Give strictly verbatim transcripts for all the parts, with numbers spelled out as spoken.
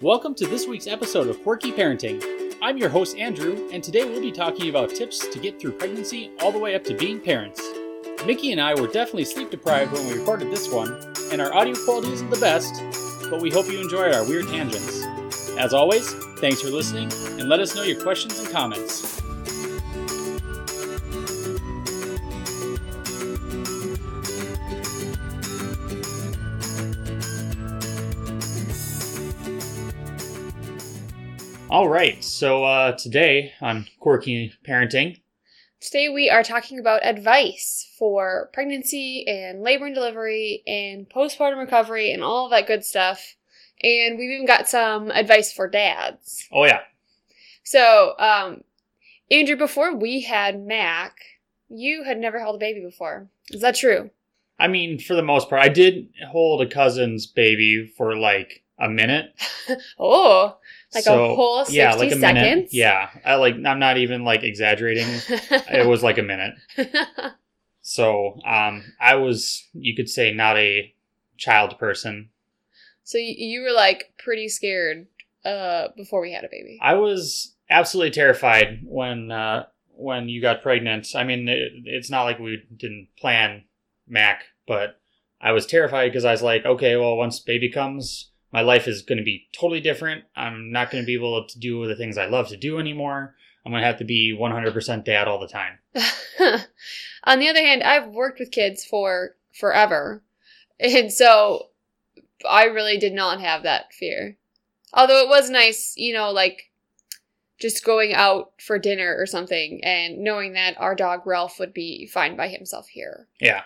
Welcome to this week's episode of Quirky Parenting. I'm your host, Andrew, and today we'll be talking about tips to get through pregnancy all the way up to being parents. Mickey and I were definitely sleep deprived when we recorded this one, and our audio quality isn't the best, but we hope you enjoyed our weird tangents. As always, thanks for listening, and let us know your questions and comments. All right, so uh, today on Quirky Parenting, Today we are talking about advice for pregnancy and labor and delivery and postpartum recovery and all of that good stuff. And we've even got some advice for dads. oh yeah, So, um, Andrew, before we had Mac, you had never held a baby before. Is that true? I mean, for the most part, I did hold a cousin's baby for like a minute. Oh, like So, a whole sixty yeah, like a seconds? minute. Yeah, I like. I'm not even like exaggerating. It was like a minute. So, um, I was, you could say, not a child person. So you, you were like pretty scared uh, before we had a baby. I was absolutely terrified when uh, when you got pregnant. I mean, it, it's not like we didn't plan Mac, but I was terrified because I was like, okay, well, once baby comes, my life is going to be totally different. I'm not going to be able to do the things I love to do anymore. I'm going to have to be one hundred percent dad all the time. On the other hand, I've worked with kids for forever. And so I really did not have that fear. Although it was nice, you know, like just going out for dinner or something and knowing that our dog Ralph would be fine by himself here. Yeah.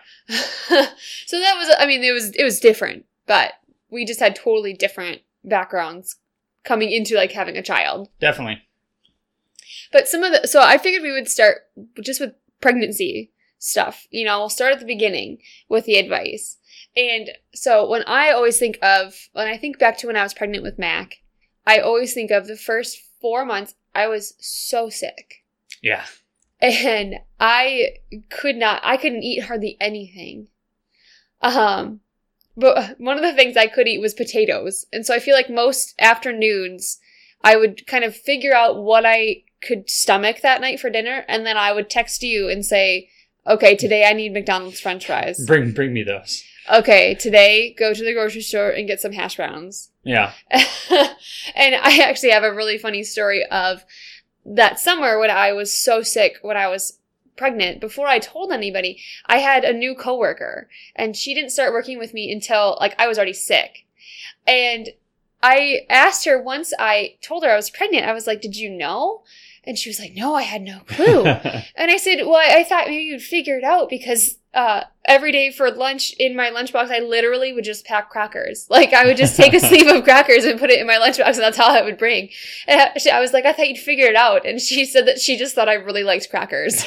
So that was, I mean, it was, it was different, but we just had totally different backgrounds coming into like having a child. Definitely. But some of the, so I figured we would start just with pregnancy stuff. You know, we'll start at the beginning with the advice. And so when I always think of, when I think back to when I was pregnant with Mac, I always think of the first four months, I was so sick. Yeah. And I could not, I couldn't eat hardly anything. Um, but one of the things I could eat was potatoes. And so I feel like most afternoons, I would kind of figure out what I could stomach that night for dinner. And then I would text you and say, okay, today I need McDonald's French fries. Bring bring me those. Okay, today go to the grocery store and get some hash browns. Yeah. And I actually have a really funny story of that summer when I was so sick when I was pregnant. Before I told anybody, I had a new coworker and she didn't start working with me until like I was already sick. And I asked her once I told her I was pregnant, I was like, did you know? And she was like, no, I had no clue. And I said, well, I thought maybe you'd figure it out because uh, every day for lunch in my lunchbox, I literally would just pack crackers. Like I would just take a sleeve of crackers and put it in my lunchbox and that's all I would bring. And I was like, I thought you'd figure it out. And she said that she just thought I really liked crackers.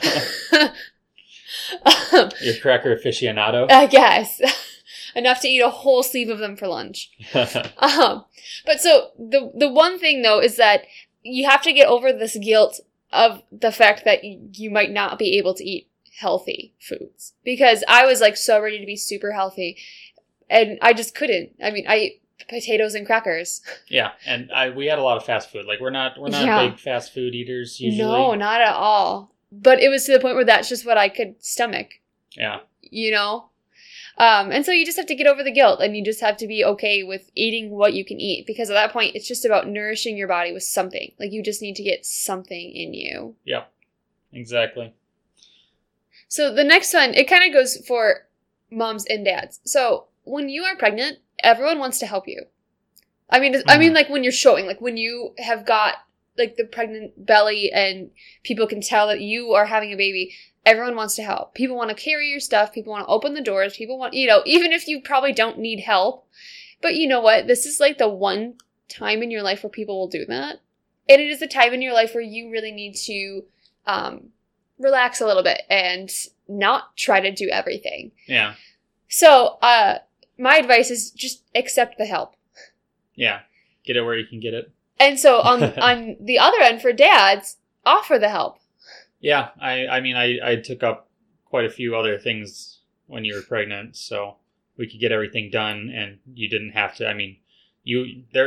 um, Your cracker aficionado? I guess. Enough to eat a whole sleeve of them for lunch. um, but so the the one thing though is that you have to get over this guilt of the fact that you might not be able to eat healthy foods. Because I was like so ready to be super healthy and I just couldn't. I mean, I ate potatoes and crackers. Yeah, and I we had a lot of fast food. Like we're not we're not Yeah. big fast food eaters usually. No, not at all. But it was to the point where that's just what I could stomach. Yeah. You know? Um, and so you just have to get over the guilt and you just have to be okay with eating what you can eat because at that point it's just about nourishing your body with something. Like you just need to get something in you. Yep. Exactly. So the next one, it kind of goes for moms and dads. So when you are pregnant, everyone wants to help you. I mean, mm-hmm. I mean like when you're showing, like when you have got like the pregnant belly and people can tell that you are having a baby, everyone wants to help. People want to carry your stuff. People want to open the doors. People want, you know, even if you probably don't need help. But you know what? This is like the one time in your life where people will do that. And it is the time in your life where you really need to um, relax a little bit and not try to do everything. Yeah. So uh, my advice is just accept the help. Yeah. Get it where you can get it. And so on on the other end for dads, offer the help. Yeah, I, I mean, I, I took up quite a few other things when you were pregnant, so we could get everything done, and you didn't have to. I mean, you there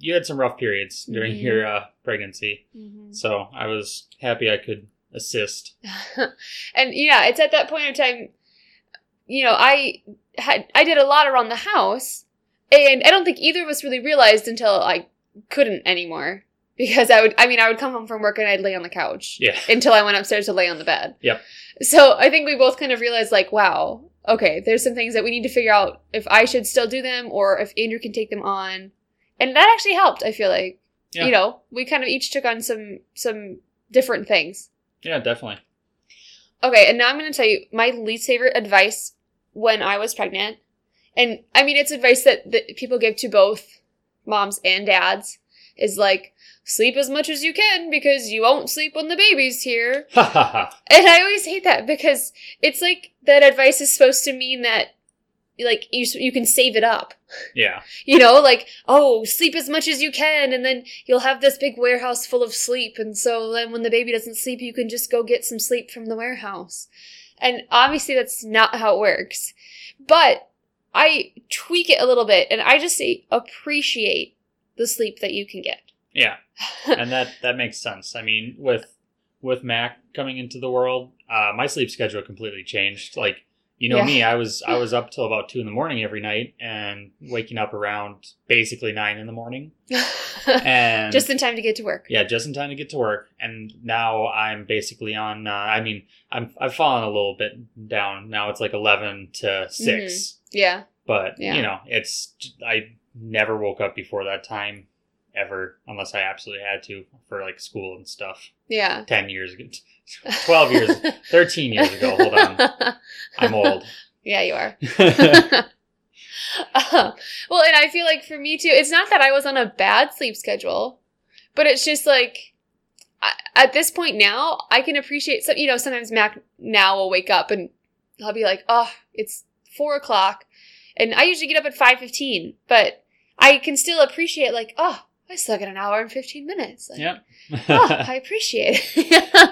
you had some rough periods during Mhm. your uh, pregnancy. Mhm. So I was happy I could assist. And yeah, it's at that point in time, you know, I had I did a lot around the house, and I don't think either of us really realized until I couldn't anymore. Because I would, I mean, I would come home from work and I'd lay on the couch Yeah. until I went upstairs to lay on the bed. Yep. So I think we both kind of realized, like, wow, okay, there's some things that we need to figure out if I should still do them or if Andrew can take them on. And that actually helped, I feel like. Yeah. You know, we kind of each took on some some different things. Yeah, definitely. Okay, and now I'm going to tell you my least favorite advice when I was pregnant. And I mean, it's advice that, that people give to both moms and dads, is like, sleep as much as you can because you won't sleep when the baby's here. Ha ha ha. And I always hate that because it's like that advice is supposed to mean that, like, you you can save it up. Yeah. You know, like, oh, sleep as much as you can, and then you'll have this big warehouse full of sleep, and so then when the baby doesn't sleep, you can just go get some sleep from the warehouse. And obviously that's not how it works. But I tweak it a little bit, and I just say appreciate the sleep that you can get. Yeah. And that, that makes sense. I mean, with with Mac coming into the world, uh, my sleep schedule completely changed. Like, you know Yeah. me, I was I was up till about two in the morning every night and waking up around basically nine in the morning. And Just in time to get to work. yeah, just in time to get to work. And now I'm basically on. Uh, I mean, I'm I've fallen a little bit down. Now it's like eleven to six. Yeah. But Yeah. you know, it's I never woke up before that time ever, unless I absolutely had to for like school and stuff. Yeah. Ten years ago, twelve years, thirteen years ago. Hold on, I'm old. Yeah, you are. Uh, well, and I feel like for me too, it's not that I was on a bad sleep schedule, but it's just like I, at this point now, I can appreciate some. You know, sometimes Mac now will wake up and I'll be like, "Oh, it's four o'clock," and I usually get up at five fifteen, but I can still appreciate like, "Oh, I still got an hour and fifteen minutes." Like, Yep. oh, I appreciate it.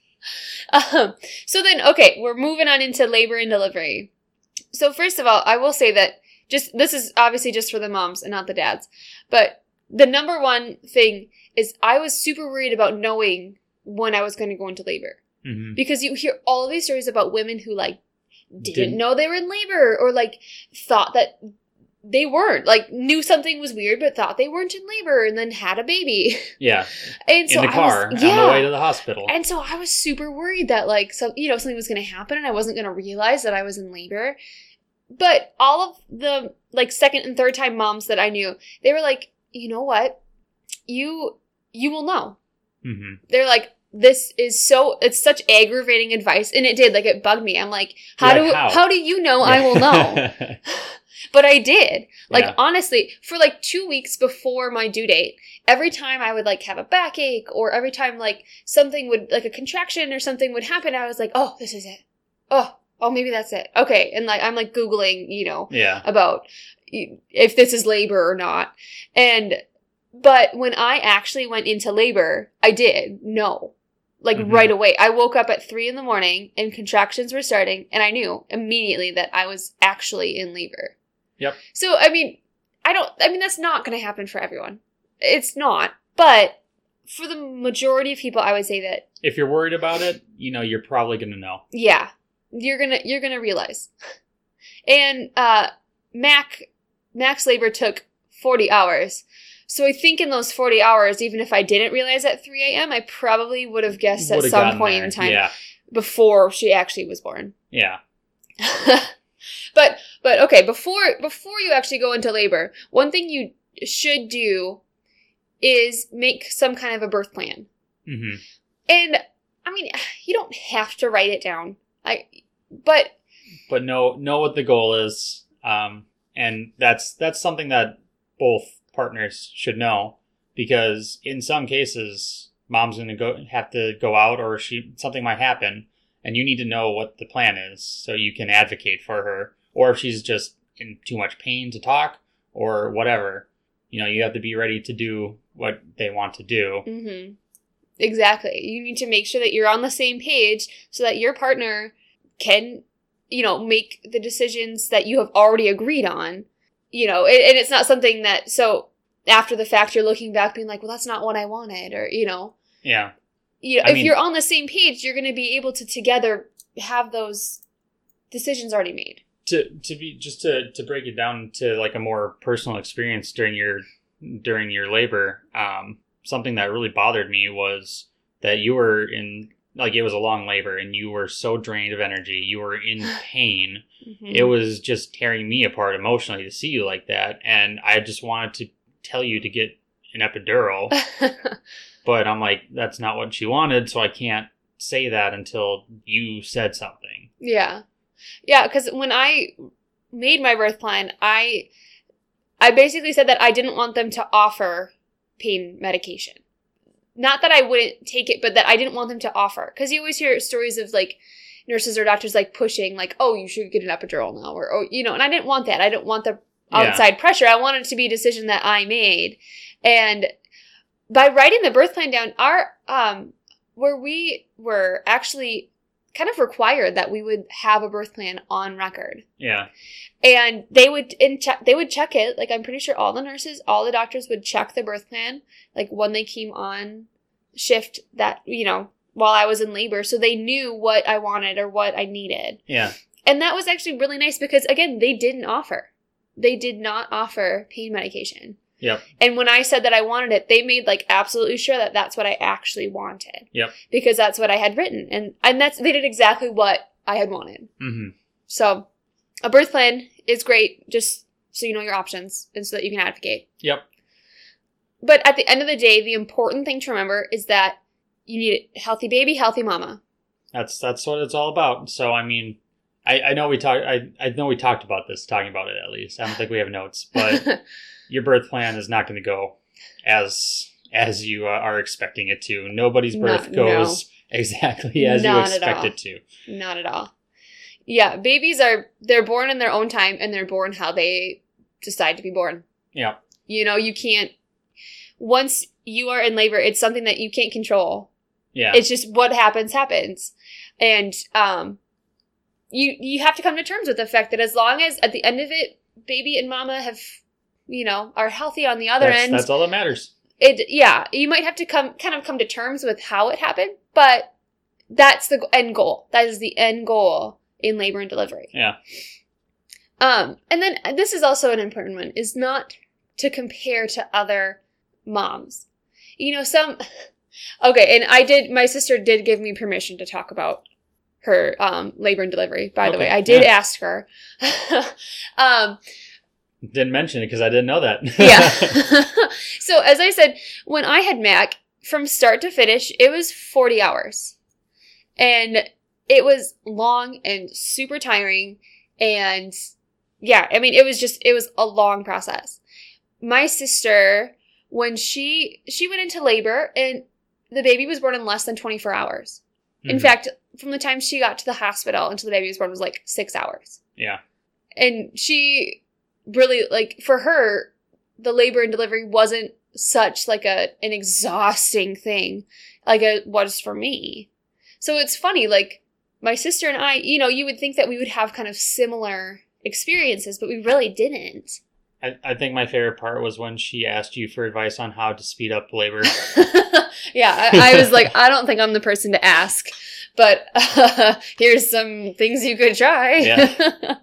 um, so then, okay, we're moving on into labor and delivery. So first of all, I will say that just this is obviously just for the moms and not the dads, but the number one thing is I was super worried about knowing when I was going to go into labor. Mhm. Because you hear all of these stories about women who like didn't, Didn't- know they were in labor or like thought that they weren't, like knew something was weird but thought they weren't in labor and then had a baby. Yeah, And so in the I car was, on yeah. the way to the hospital. And so I was super worried that like some you know something was going to happen and I wasn't going to realize that I was in labor. But all of the like second and third time moms that I knew, they were like, "You know what? You you will know." hmm They're like, "This is so it's such aggravating advice." And it did, like it bugged me. I'm like, "How Yeah, do how? how do you know I will know?" But I did. Like, Yeah. honestly, for like two weeks before my due date, every time I would like have a backache or every time like something would, like a contraction or something would happen, I was like, oh, this is it. Oh, oh, maybe that's it. Okay. And like, I'm like Googling, you know, Yeah. about if this is labor or not. And, but when I actually went into labor, I did know. Like Mhm. right away. I woke up at three in the morning and contractions were starting and I knew immediately that I was actually in labor. Yep. So, I mean, I don't, I mean, that's not going to happen for everyone. It's not. But for the majority of people, I would say that, If you're worried about it, you know, you're probably going to know. yeah, you're going to, you're going to realize. And, uh, Mac, Mac's labor took forty hours. So I think in those forty hours, even if I didn't realize at three a.m., I probably would have guessed at Would've some gotten point there. in time Yeah. before she actually was born. Yeah. but but okay, before before you actually go into labor, one thing you should do is make some kind of a birth plan. hmm And I mean, you don't have to write it down. I but But know know what the goal is, um, and that's that's something that both partners should know, because in some cases, mom's going to go have to go out, or she something might happen, and you need to know what the plan is so you can advocate for her. Or if she's just in too much pain to talk, or whatever, you know, you have to be ready to do what they want to do. mhm. Exactly. You need to make sure that you're on the same page so that your partner can, you know, make the decisions that you have already agreed on. You know, and, and it's not something that, so after the fact, you're looking back being like, well, that's not what I wanted. Or, you know. Yeah. You know, I if mean, you're on the same page, you're going to be able to together have those decisions already made. To to be just to, to break it down to like a more personal experience during your during your labor, um, something that really bothered me was that you were in like it was a long labor and you were so drained of energy. You were in pain. Mm-hmm. It was just tearing me apart emotionally to see you like that, and I just wanted to tell you to get an epidural. But I'm like, that's not what she wanted, so I can't say that until you said something. Yeah. Yeah, because when I made my birth plan, I I basically said that I didn't want them to offer pain medication. Not that I wouldn't take it, but that I didn't want them to offer. Because you always hear stories of, like, nurses or doctors, like, pushing, like, oh, you should get an epidural now. Or, oh, you know, and I didn't want that. I didn't want the outside yeah. pressure. I wanted it to be a decision that I made. And by writing the birth plan down, our um, where we were actually kind of required that we would have a birth plan on record. Yeah. And they would in check they would check it. Like, I'm pretty sure all the nurses, all the doctors would check the birth plan, like, when they came on shift that, you know, while I was in labor. So they knew what I wanted or what I needed. Yeah. And that was actually really nice because, again, they didn't offer. They did not offer pain medication. Yep. And when I said that I wanted it, they made, like, absolutely sure that that's what I actually wanted. Yep. Because that's what I had written. And and that's they did exactly what I had wanted. Mm-hmm. So a birth plan is great just so you know your options and so that you can advocate. Yep. But at the end of the day, the important thing to remember is that you need a healthy baby, healthy mama. That's that's what it's all about. So, I mean, I, I know we talked I, I know we talked about this, talking about it at least. I don't think we have notes, but your birth plan is not going to go as as you uh, are expecting it to. Nobody's birth not, goes no. exactly as not you expect it to. Not at all. Yeah, babies are, they're born in their own time and they're born how they decide to be born. Yeah. You know, you can't, once you are in labor, it's something that you can't control. Yeah. It's just what happens, happens. And um, you you have to come to terms with the fact that as long as at the end of it, baby and mama have, you know, are healthy on the other that's, end. That's all that matters. It yeah, you might have to come kind of come to terms with how it happened, but that's the end goal. That is the end goal in labor and delivery. Yeah. Um, and then this is also an important one, is not to compare to other moms. You know, some, okay, and I did, my sister did give me permission to talk about her um, labor and delivery, by okay. the way. I did yeah. ask her. um, didn't mention it because I didn't know that. yeah. So as I said, when I had Mac, from start to finish, it was forty hours. And it was long and super tiring. And yeah, I mean, it was just, it was a long process. My sister, when she, she went into labor and the baby was born in less than twenty-four hours. Mm-hmm. In fact, from the time she got to the hospital until the baby was born was like six hours. Yeah. And she really, like, for her, the labor and delivery wasn't such like a, an exhausting thing like it was for me. So it's funny, like, my sister and I, you know, you would think that we would have kind of similar experiences, but we really didn't. I, I think my favorite part was when she asked you for advice on how to speed up labor. Yeah, I, I was like, I don't think I'm the person to ask, but uh, here's some things you could try. Yeah.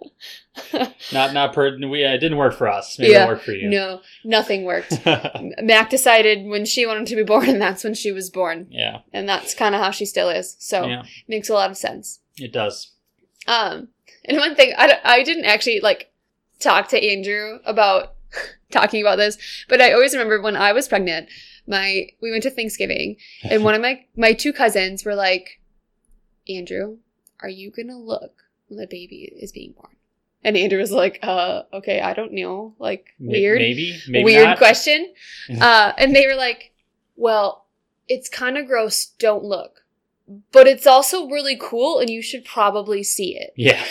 not, not per, we, uh, it didn't work for us. Maybe yeah, it worked for you. No, nothing worked. Mac decided when she wanted to be born, and that's when she was born. Yeah. And that's kind of how she still is. So yeah. It makes a lot of sense. It does. Um, and one thing, I, I didn't actually, like, talk to Andrew about talking about this, but I always remember when I was pregnant, my we went to Thanksgiving, and one of my, my two cousins were like, Andrew, are you going to look when the baby is being born? And Andrew was like, uh, okay, I don't know. Like, weird. Maybe, maybe Weird not. question. uh, and they were like, well, it's kind of gross. Don't look. But it's also really cool, and you should probably see it. Yeah.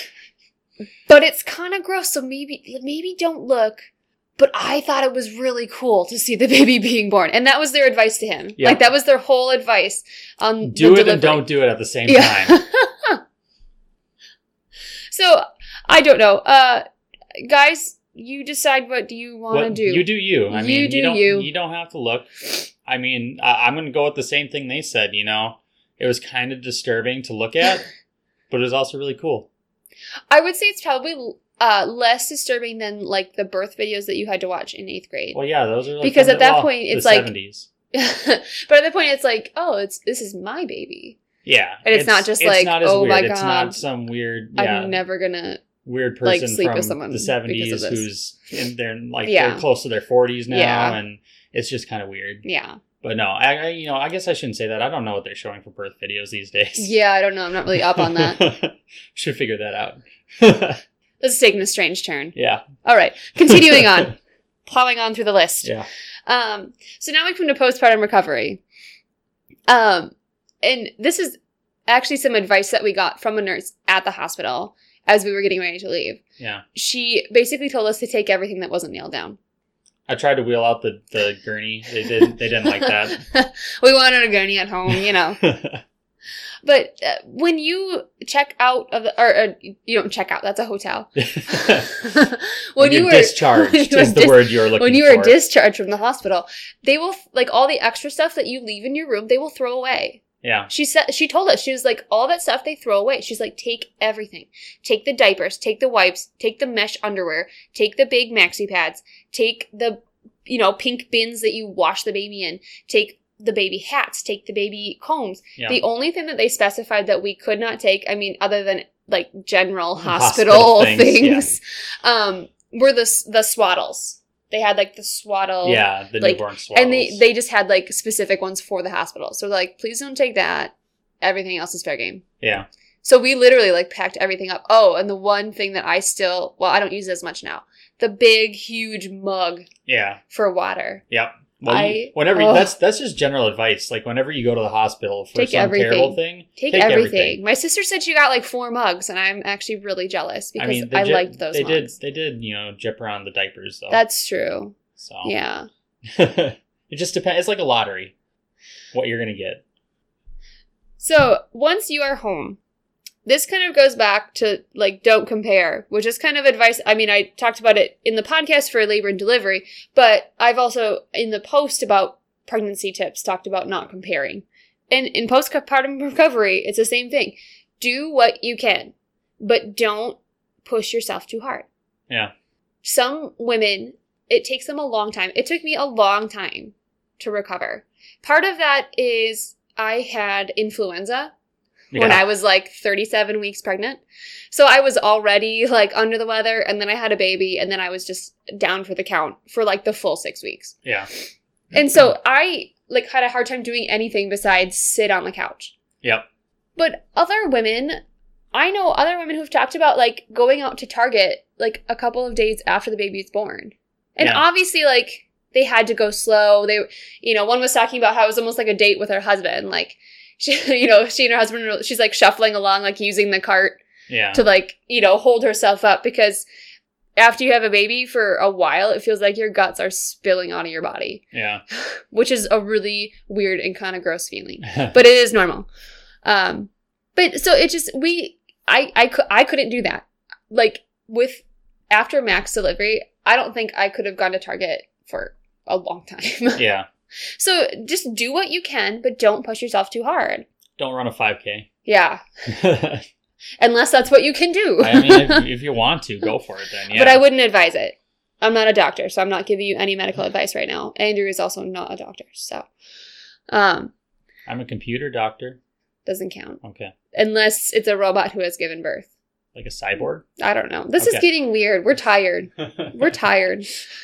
But it's kind of gross, so maybe maybe don't look. But I thought it was really cool to see the baby being born. And that was their advice to him. Yeah. Like, that was their whole advice on Do the it delivery. and don't do it at the same yeah. time. So, I don't know. Uh, guys, you decide what do you want to What- do. You do you. I You mean, do you don't, you. you don't have to look. I mean, I, I'm going to go with the same thing they said, you know. It was kind of disturbing to look at, but it was also really cool. I would say it's probably uh, less disturbing than like the birth videos that you had to watch in eighth grade. Well, yeah, those are like Because from at the- that well, point, the it's like- seventies. But at the point, it's like, oh, it's this is my baby. Yeah. And it's not just it's like, not as oh weird. my It's God, not some weird, yeah, I'm never gonna. weird like, person sleep with from someone the because seventies of this. who's in their, like, Yeah. they're close to their forties now, Yeah. and it's just kind of weird. Yeah. But no, I, I, you know, I guess I shouldn't say that. I don't know what they're showing for birth videos these days. Yeah, I don't know. I'm not really up on that. Should figure that out. This is taking a strange turn. Yeah. All right, continuing on, plowing on through the list. Yeah. Um, so now we come to postpartum recovery. Um, and this is actually some advice that we got from a nurse at the hospital as we were getting ready to leave. Yeah. She basically told us to take everything that wasn't nailed down. I tried to wheel out the, the gurney. They didn't. They didn't like that. We wanted a gurney at home, you know. But uh, when you check out of the, or, or you don't check out, that's a hotel. when, when you you're were discharged when you were is the dis- word you're looking for. when you were discharged from the hospital, they will like all the extra stuff that you leave in your room, they will throw away. Yeah. She said she told us, she was like, all that stuff they throw away. She's like, take everything. Take the diapers, take the wipes, take the mesh underwear, take the big maxi pads, take the you know, pink bins that you wash the baby in, take the baby hats, take the baby combs. Yeah. The only thing that they specified that we could not take, I mean, other than like general Hospital hospital, things, things, um, were the the swaddles. They had like the swaddle. Yeah, the like, newborn swaddles. And they, they just had like specific ones for the hospital. So like, please don't take that. Everything else is fair game. Yeah. So we literally like packed everything up. Oh, and the one thing that I still, well, I don't use it as much now. The big, huge mug Yeah. for water. Yep. Well, I- you, whenever oh. that's that's just general advice. Like whenever you go to the hospital for Take some everything. terrible thing, Take, everything. My sister said she got like four mugs, and I'm actually really jealous because I, I mean, they ju- liked those They mugs. did. They did. You know, jip around the diapers though. That's true. so Yeah. it just depends. It's like a lottery. What you're gonna get. So once you are home, this kind of goes back to like don't compare, which is kind of advice. I mean, I talked about it in the podcast for labor and delivery, but I've also in the post about pregnancy tips talked about not comparing. And in postpartum recovery, it's the same thing. Do what you can, but don't push yourself too hard. Yeah. Some women, it takes them a long time. It took me a long time to recover. Part of that is I had influenza when Yeah. I was like thirty-seven weeks pregnant. So I was already like under the weather, and then I had a baby, and then I was just down for the count for like the full six weeks. Yeah. And so I like had a hard time doing anything besides sit on the couch. Yep. But other women, I know other women who've talked about like going out to Target like a couple of days after the baby's born. And Yeah. obviously like they had to go slow. They, you know, one was talking about how it was almost like a date with her husband. Like, she, you know, she and her husband, were- she's like shuffling along, like using the cart Yeah. to like, you know, hold herself up because after you have a baby for a while, it feels like your guts are spilling out of your body, Yeah. which is a really weird and kind of gross feeling. But it is normal. Um, but so it just, we, I, I, cou- I couldn't do that. Like with, after Mac's delivery, I don't think I could have gone to Target for a long time. Yeah. So just do what you can, but don't push yourself too hard. Don't run a five K. Yeah. I Unless that's what you can do. mean, if, if you want to, go for it then. Yeah. But I wouldn't advise it. I'm not a doctor, so I'm not giving you any medical advice right now. Andrew is also not a doctor, so um, I'm a computer doctor. doesn't count. Okay. Unless it's a robot who has given birth. Like a cyborg? I don't know. This is Okay. getting weird. We're tired. We're tired.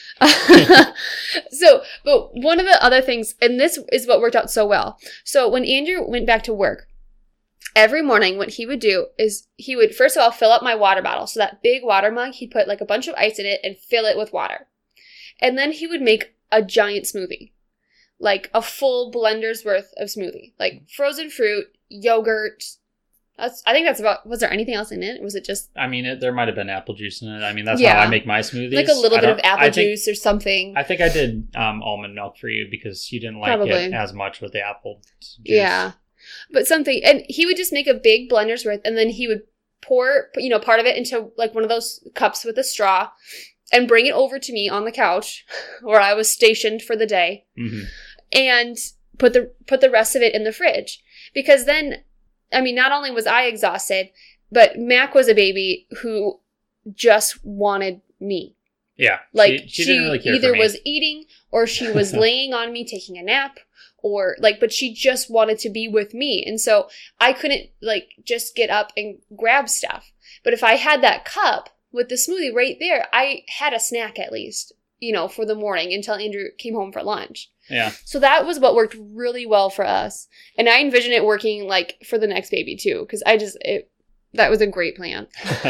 So, but one of the other things, and this is what worked out so well. So when Andrew went back to work, every morning what he would do is he would, first of all, fill up my water bottle. So that big water mug, he'd put like a bunch of ice in it and fill it with water. And then he would make a giant smoothie. Like a full blender's worth of smoothie. Like frozen fruit, yogurt. That's, I think that's about, was there anything else in it? Was it just I mean, it, there might have been apple juice in it. I mean, that's Yeah. how I make my smoothies. like a little I bit of don't- apple I think- juice or something? I think I did um, almond milk for you because you didn't like Probably. it as much with the apple juice. Yeah. But something, and he would just make a big blender's worth, and then he would pour, you know, part of it into like one of those cups with a straw, and bring it over to me on the couch where I was stationed for the day, mm-hmm. and put the put the rest of it in the fridge. Because then, I mean, not only was I exhausted, but Mac was a baby who just wanted me. Yeah. Like, she, she, she didn't really care either for me. was eating or she was laying on me taking a nap, or like, but she just wanted to be with me. And so I couldn't like just get up and grab stuff. But if I had that cup with the smoothie right there, I had a snack at least, you know, for the morning until Andrew came home for lunch. Yeah. So that was what worked really well for us. And I envision it working like for the next baby too, because I just, it, that was a great plan.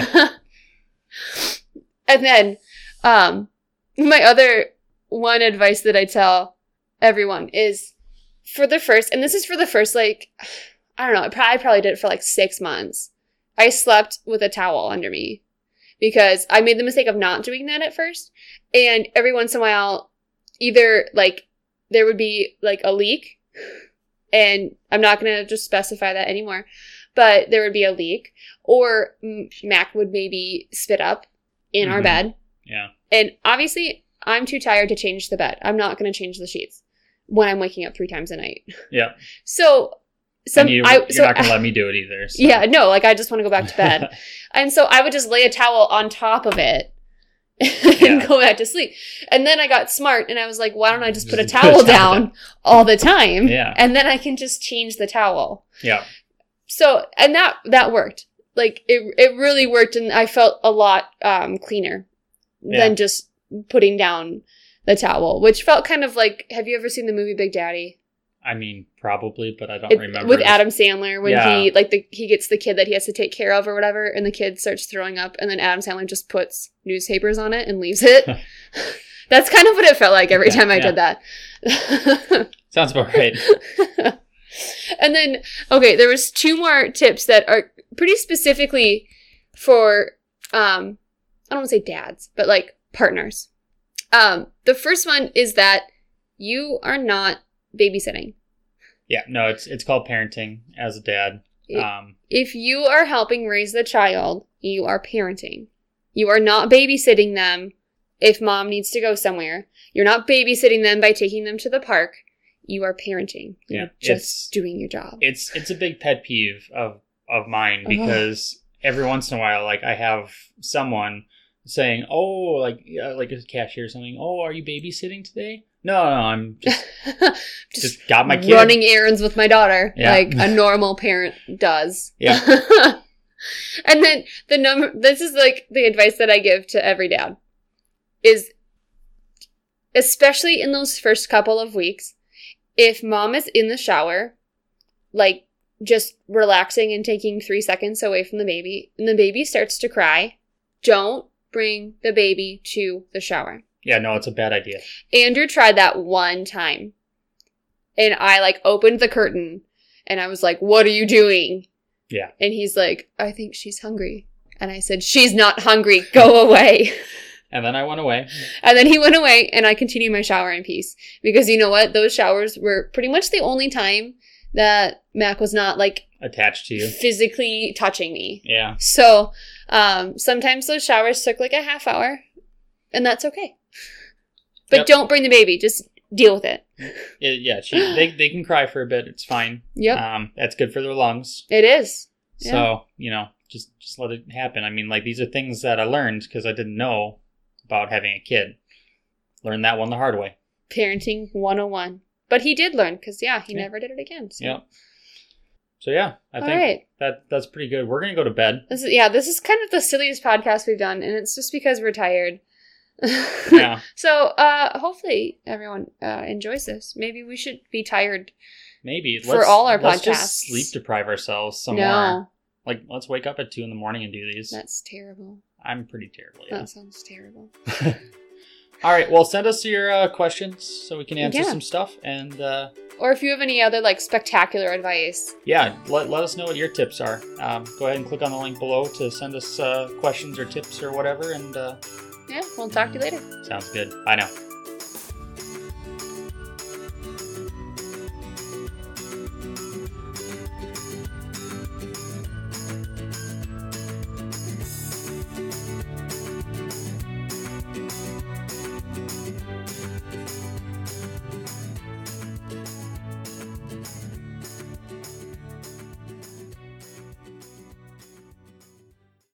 And then um, my other one advice that I tell everyone is for the first, and this is for the first, like, I don't know, I probably, I probably did it for like six months. I slept with a towel under me because I made the mistake of not doing that at first. And every once in a while, either like there would be like a leak, and I'm not going to just specify that anymore, but there would be a leak, or Mac would maybe spit up in mm-hmm. our bed. Yeah. And obviously, I'm too tired to change the bed. I'm not going to change the sheets when I'm waking up three times a night. Yeah. So, some, and you, I, you're so, not going to let me do it either. So. Yeah, no, like I just want to go back to bed. And so I would just lay a towel on top of it and yeah. go back to sleep. And then I got smart and I was like, why don't I just put a Just towel put a towel down, down all the time? Yeah. And then I can just change the towel. Yeah. So, and that, that worked. Like it, it really worked. And I felt a lot um, cleaner yeah. than just putting down the towel, which felt kind of like, have you ever seen the movie Big Daddy? I mean, probably, but I don't It, remember. with Adam Sandler, when Yeah. he like the he gets the kid that he has to take care of or whatever, and the kid starts throwing up, and then Adam Sandler just puts newspapers on it and leaves it. That's kind of what it felt like every Yeah, time I yeah. did that. Sounds about right. And then, okay, there was two more tips that are pretty specifically for, um, I don't want to say dads, but like partners. Um, the first one is that you are not babysitting. Yeah, no, it's it's called parenting as a dad. Um, If you are helping raise the child, you are parenting. You are not babysitting them if mom needs to go somewhere. You're not babysitting them by taking them to the park. You are parenting. You're Yeah, just it's- doing your job. it's it's a big pet peeve of of mine because every once in a while, like I have someone saying, "Oh, like yeah, like a cashier or something. Oh, are you babysitting today?" No, no, I'm just just, just got my kid running errands with my daughter, Yeah. like a normal parent does. Yeah. And then the number, this is like the advice that I give to every dad, is especially in those first couple of weeks, if mom is in the shower, like just relaxing and taking three seconds away from the baby, and the baby starts to cry, don't bring the baby to the shower. Yeah, no, it's a bad idea. Andrew tried that one time. And I like opened the curtain and I was like, what are you doing? Yeah. And he's like, I think she's hungry. And I said, she's not hungry. Go away. And then I went away. And then he went away and I continued my shower in peace. Because you know what? Those showers were pretty much the only time that Mac was not like Attached to you. physically touching me. Yeah. So um, sometimes those showers took like a half hour. And that's okay. But Yep. don't bring the baby. Just deal with it. It, yeah, she, they they can cry for a bit. It's fine. Yep. Um, that's good for their lungs. It is. So, you know, just just let it happen. I mean, like, these are things that I learned because I didn't know about having a kid. Learned that one the hard way. Parenting one oh one. But he did learn because, yeah, he Yeah. never did it again. So. Yeah. So, yeah, I All think right. that that's pretty good. We're going to go to bed. This is, yeah, this is kind of the silliest podcast we've done, and it's just because we're tired. Yeah. So, uh, hopefully everyone uh, enjoys this. Maybe we should be tired. Maybe. For Let's, all our let's podcasts. just sleep deprive ourselves some no, more. Like, let's wake up at two in the morning and do these. that's terrible. I'm pretty terrible, yeah. That sounds terrible. All right, well, send us your uh, questions so we can answer Yeah. some stuff. And, uh, Or if you have any other, like, spectacular advice. yeah, let, let us know what your tips are. Um, go ahead and click on the link below to send us uh, questions or tips or whatever. And uh, Yeah, we'll talk to you later. sounds good. Bye now.